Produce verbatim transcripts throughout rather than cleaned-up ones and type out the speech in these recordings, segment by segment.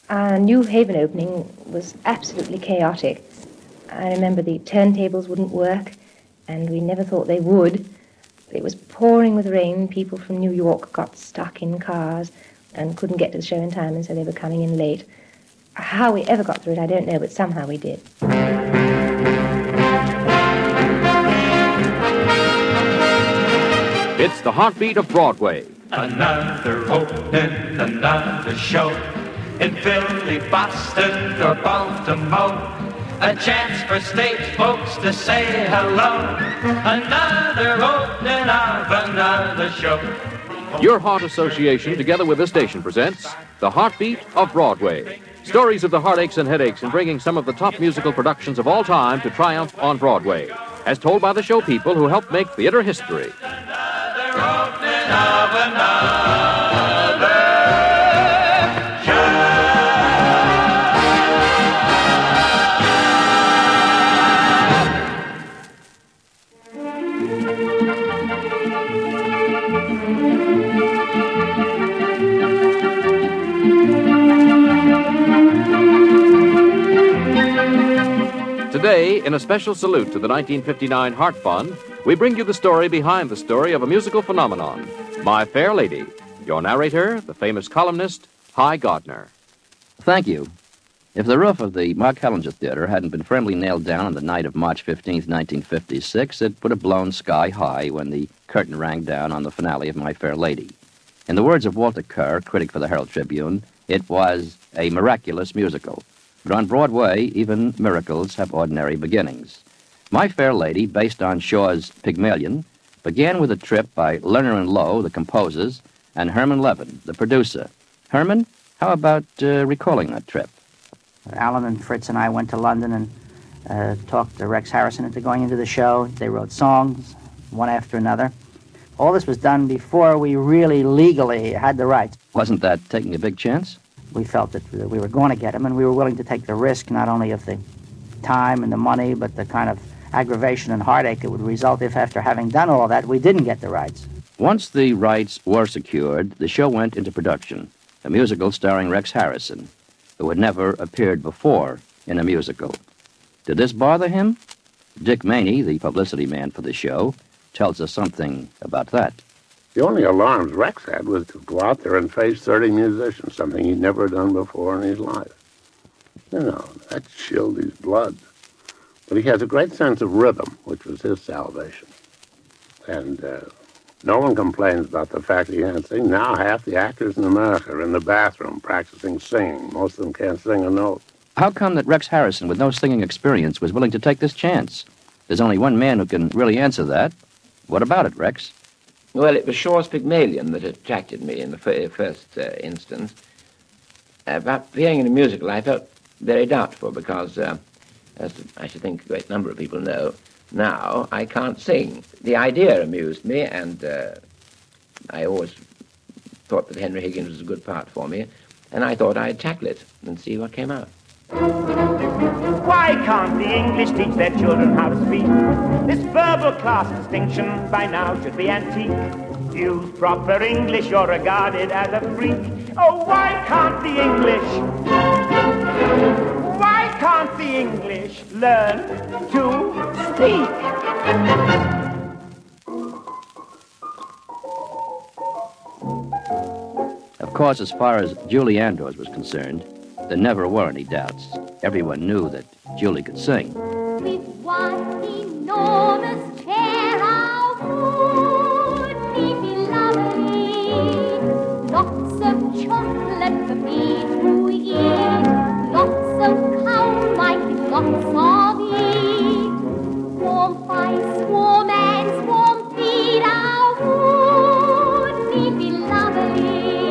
Our New Haven opening was absolutely chaotic. I remember the turntables wouldn't work, and we never thought they would. It was pouring with rain. People from New York got stuck in cars and couldn't get to the show in time, and so they were coming in late. How we ever got through it, I don't know, but somehow we did. It's the heartbeat of Broadway. Another opening, another show in Philly, Boston, or Baltimore. A chance for stage folks to say hello. Another opening of another show. Your Heart Association, together with this station, presents The Heartbeat of Broadway. Stories of the heartaches and headaches in bringing some of the top musical productions of all time to triumph on Broadway, as told by the show people who helped make theater history. Another opening of another show. Today, in a special salute to the nineteen fifty-nine Heart Fund, we bring you the story behind the story of a musical phenomenon, My Fair Lady. Your narrator, the famous columnist, Hy Gardner. Thank you. If the roof of the Mark Hellinger Theater hadn't been firmly nailed down on the night of March fifteenth, nineteen fifty-six, it would have blown sky high when the curtain rang down on the finale of My Fair Lady. In the words of Walter Kerr, critic for the Herald Tribune, it was a miraculous musical. But on Broadway, even miracles have ordinary beginnings. My Fair Lady, based on Shaw's Pygmalion, began with a trip by Lerner and Loewe, the composers, and Herman Levin, the producer. Herman, how about uh, recalling that trip? Alan and Fritz and I went to London and uh, talked to Rex Harrison into going into the show. They wrote songs, one after another. All this was done before we really legally had the rights. Wasn't that taking a big chance? We felt that we were going to get them, and we were willing to take the risk not only of the time and the money, but the kind of aggravation and heartache it would result if, after having done all that, we didn't get the rights. Once the rights were secured, the show went into production, a musical starring Rex Harrison, who had never appeared before in a musical. Did this bother him? Dick Maney, the publicity man for the show, tells us something about that. The only alarms Rex had was to go out there and face thirty musicians, something he'd never done before in his life. You know, that chilled his blood. But he has a great sense of rhythm, which was his salvation. And uh, no one complains about the fact that he can't sing. Now half the actors in America are in the bathroom practicing singing. Most of them can't sing a note. How come that Rex Harrison, with no singing experience, was willing to take this chance? There's only one man who can really answer that. What about it, Rex? Well, it was Shaw's Pygmalion that attracted me in the f- first uh, instance. About appearing in a musical, I felt very doubtful because, uh, as I should think a great number of people know, now I can't sing. The idea amused me, and uh, I always thought that Henry Higgins was a good part for me, and I thought I'd tackle it and see what came out. Why can't the English teach their children how to speak? This verbal class distinction by now should be antique. Use proper English, you're regarded as a freak. Oh, why can't the English, why can't the English learn to speak? Of course, as far as Julie Andrews was concerned, there never were any doubts. Everyone knew that Julie could sing. With one enormous chair of wood, be lovely. Lots of chocolate for me to eat. Lots of cow mike, lots of meat. Warm ice, warm ants, warm feet of wood, be lovely.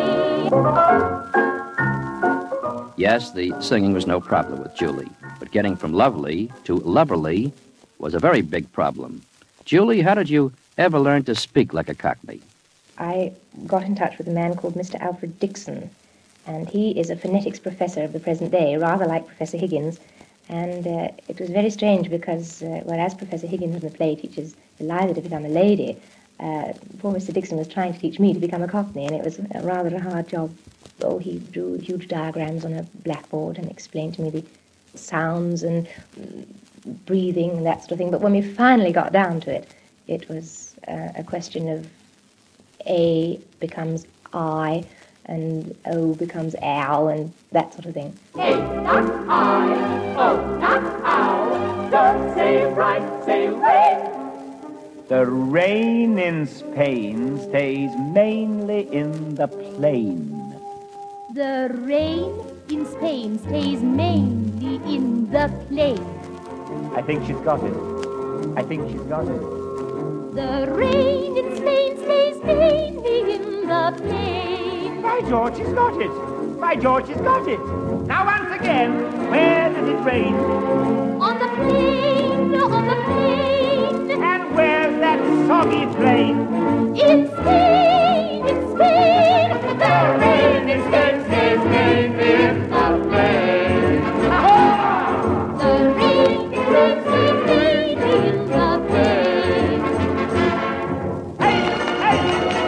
Yes, the singing was no problem with Julie, but getting from lovely to loverly was a very big problem. Julie, how did you ever learn to speak like a Cockney? I got in touch with a man called Mister Alfred Dixon, and he is a phonetics professor of the present day, rather like Professor Higgins. And uh, it was very strange because, uh, whereas Professor Higgins on the play teaches Eliza to become a lady, Uh, poor Mister Dixon was trying to teach me to become a Cockney, and it was a rather a hard job. Oh, he drew huge diagrams on a blackboard and explained to me the sounds and breathing and that sort of thing. But when we finally got down to it, it was uh, a question of A becomes I, and O becomes ow, and that sort of thing. A, not I, O, not ow. Don't say right, say rain. The rain in Spain stays mainly in the plain. The rain in Spain stays mainly in the plain. I think she's got it. I think she's got it. The rain in Spain stays mainly in the plain. By George, she's got it. By George, she's got it. Now once again, where does it rain? On the plain, on the plain. And where's that soggy plain? In Spain, in Spain. The rain in Spain stays mainly in the plain. The rain in Spain stays mainly in the plain. Hey, hey!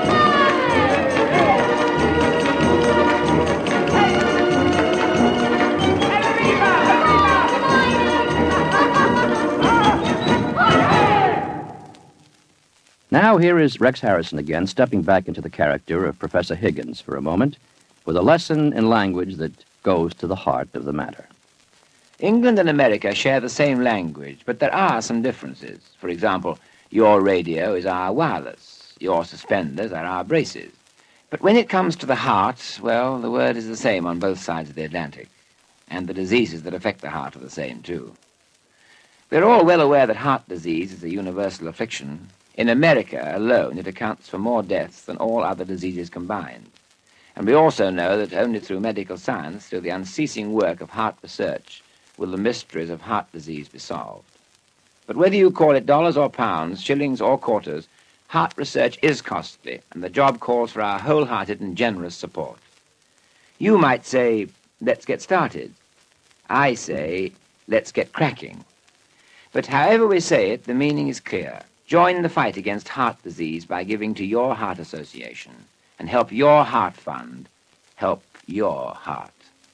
Now here is Rex Harrison again, stepping back into the character of Professor Higgins for a moment, with a lesson in language that goes to the heart of the matter. England and America share the same language, but there are some differences. For example, your radio is our wireless, your suspenders are our braces. But when it comes to the heart, well, the word is the same on both sides of the Atlantic, and the diseases that affect the heart are the same too. We're all well aware that heart disease is a universal affliction. In America alone, it accounts for more deaths than all other diseases combined. And we also know that only through medical science, through the unceasing work of heart research, will the mysteries of heart disease be solved. But whether you call it dollars or pounds, shillings or quarters, heart research is costly, and the job calls for our wholehearted and generous support. You might say, let's get started. I say, let's get cracking. But however we say it, the meaning is clear. Join the fight against heart disease by giving to your heart association and help your heart fund help your heart.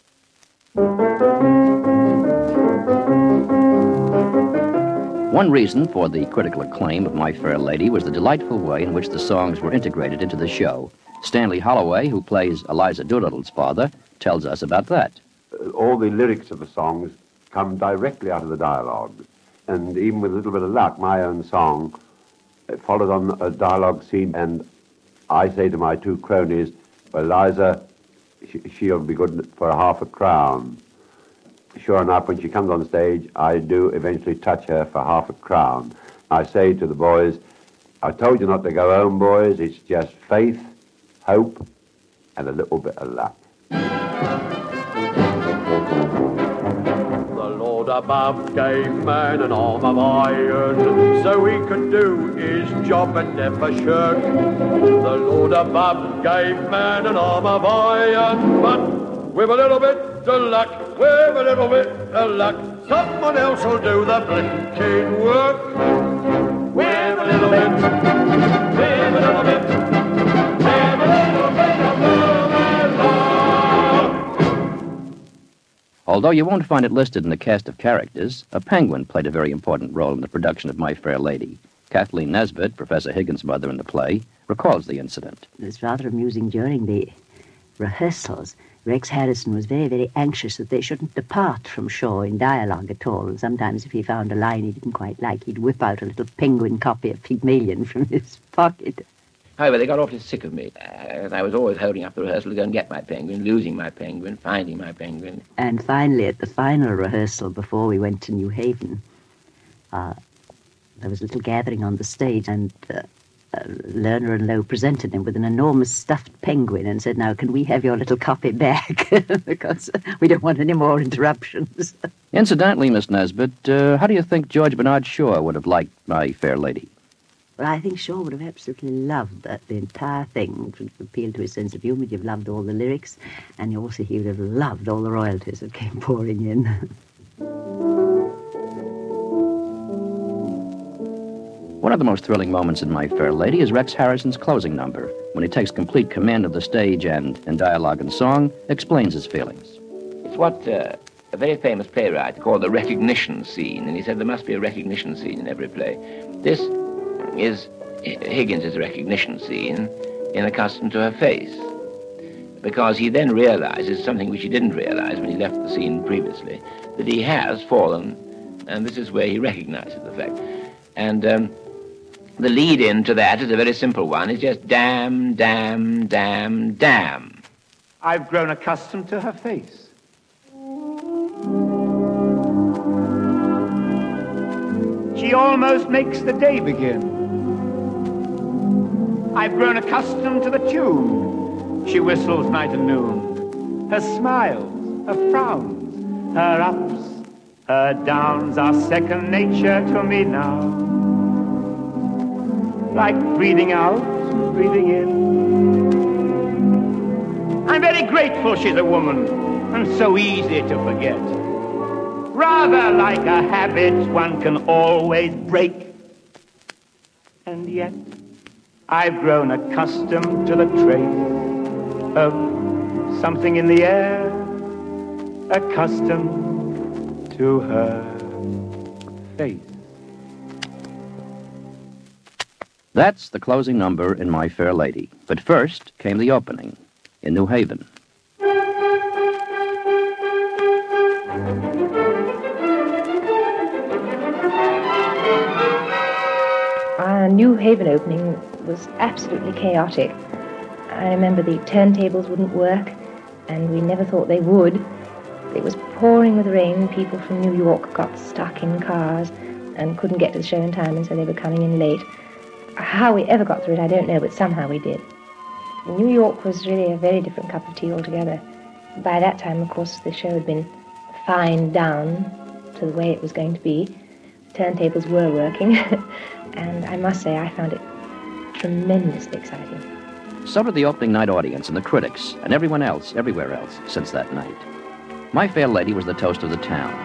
One reason for the critical acclaim of My Fair Lady was the delightful way in which the songs were integrated into the show. Stanley Holloway, who plays Eliza Doolittle's father, tells us about that. All the lyrics of the songs come directly out of the dialogue. And even with a little bit of luck, my own song followed on a dialogue scene, and I say to my two cronies, well, Eliza, she, she'll be good for a half a crown. Sure enough, when she comes on stage, I do eventually touch her for half a crown. I say to the boys, I told you not to go home, boys. It's just faith, hope, and a little bit of luck. Above gave man an arm of iron, so he could do his job and never shirk. The Lord above gave man an arm of iron, but with a little bit of luck, with a little bit of luck, someone else will do the blinking work. With a little bit, with a little bit, with a little bit of moving luck. Although you won't find it listed in the cast of characters, a penguin played a very important role in the production of My Fair Lady. Kathleen Nesbitt, Professor Higgins' mother in the play, recalls the incident. It was rather amusing during the rehearsals. Rex Harrison was very, very anxious that they shouldn't depart from Shaw in dialogue at all. And sometimes if he found a line he didn't quite like, he'd whip out a little penguin copy of Pygmalion from his pocket. However, they got awfully sick of me. Uh, I was always holding up the rehearsal to go and get my penguin, losing my penguin, finding my penguin. And finally, at the final rehearsal before we went to New Haven, uh, there was a little gathering on the stage, and uh, uh, Lerner and Lowe presented him with an enormous stuffed penguin and said, now, can we have your little copy back? Because we don't want any more interruptions. Incidentally, Miss Nesbitt, uh, how do you think George Bernard Shaw would have liked My Fair Lady? Well, I think Shaw would have absolutely loved that, the entire thing. It would appeal to his sense of humour. You've loved all the lyrics, and you also he would have loved all the royalties that came pouring in. One of the most thrilling moments in My Fair Lady is Rex Harrison's closing number, when he takes complete command of the stage and, in dialogue and song, explains his feelings. It's what uh, a very famous playwright called the recognition scene, and he said there must be a recognition scene in every play. This is Higgins' recognition scene in Accustomed to Her Face, because he then realizes something which he didn't realize when he left the scene previously, that he has fallen, and this is where he recognizes the fact. And um, the lead-in to that is a very simple one. It's just damn, damn, damn, damn. I've grown accustomed to her face. She almost makes the day begin. I've grown accustomed to the tune. She whistles night and noon. Her smiles, her frowns, her ups, her downs are second nature to me now. Like breathing out, breathing in. I'm very grateful she's a woman and so easy to forget. Rather like a habit one can always break. And yet, I've grown accustomed to the trace of something in the air, accustomed to her face. That's the closing number in My Fair Lady. But first came the opening in New Haven. Our New Haven opening was absolutely chaotic. I remember the turntables wouldn't work, and we never thought they would. It was pouring with rain. People from New York got stuck in cars and couldn't get to the show in time, and so they were coming in late. How we ever got through it, I don't know, but somehow we did. New York was really a very different cup of tea altogether. By that time, of course, the show had been fined down to the way it was going to be. The turntables were working, and I must say I found it tremendously exciting. So did the opening night audience and the critics and everyone else, everywhere else, since that night. My Fair Lady was the toast of the town.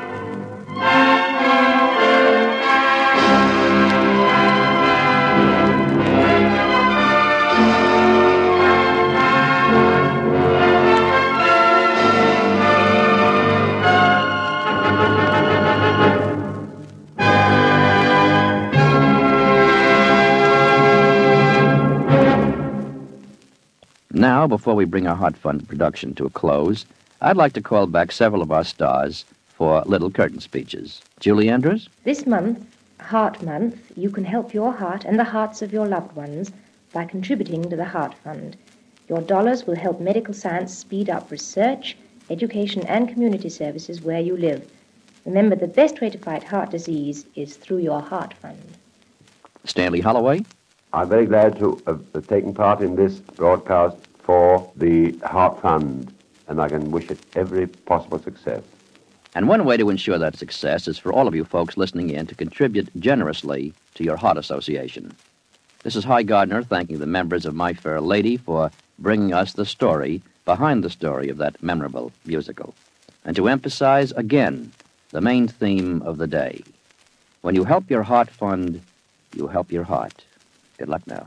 Now, before we bring our Heart Fund production to a close, I'd like to call back several of our stars for little curtain speeches. Julie Andrews? This month, Heart Month, you can help your heart and the hearts of your loved ones by contributing to the Heart Fund. Your dollars will help medical science speed up research, education, and community services where you live. Remember, the best way to fight heart disease is through your Heart Fund. Stanley Holloway? I'm very glad to have taken part in this broadcast for the Heart Fund, and I can wish it every possible success. And one way to ensure that success is for all of you folks listening in to contribute generously to your Heart Association. This is Hy Gardner thanking the members of My Fair Lady for bringing us the story behind the story of that memorable musical. And to emphasize again the main theme of the day. When you help your Heart Fund, you help your heart. Good luck now.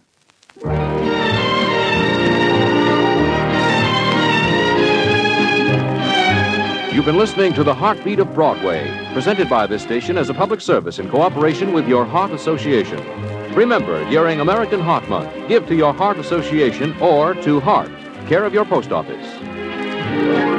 You've been listening to The Heartbeat of Broadway, presented by this station as a public service in cooperation with your Heart Association. Remember, during American Heart Month, give to your Heart Association or to Heart, care of your post office.